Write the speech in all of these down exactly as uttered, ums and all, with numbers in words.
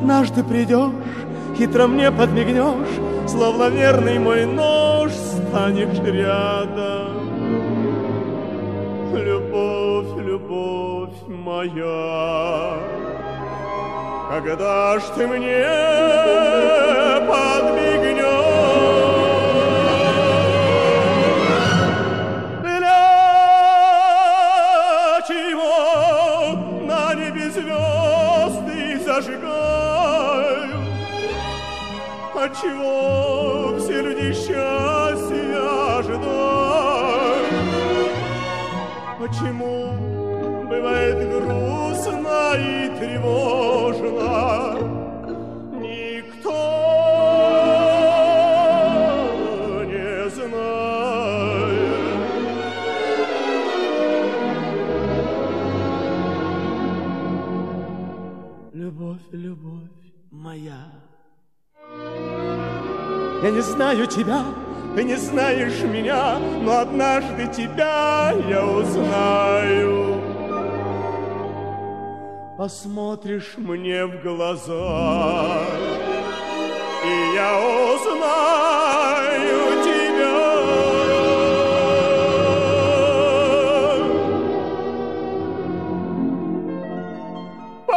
однажды придешь, хитро мне подмигнешь, словно верный мой нож станешь рядом. Любовь, любовь моя, когда ж ты мне подмигнешь? Для чего на небе звезды зажигают? Отчего все люди счастья ожидают? Почему бывает грустно и тревожно? Никто не знает. Любовь, любовь моя, я не знаю тебя, ты не знаешь меня, но однажды тебя я узнаю. Посмотришь мне в глаза, и я узнаю тебя. По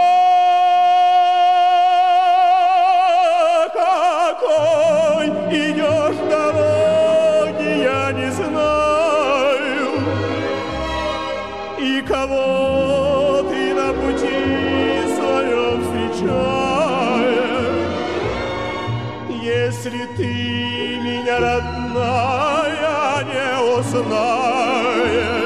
какой идешь дороге, я не знаю, и кого ты на пути своем встречаешь. Если ты меня, родная, не узнаешь,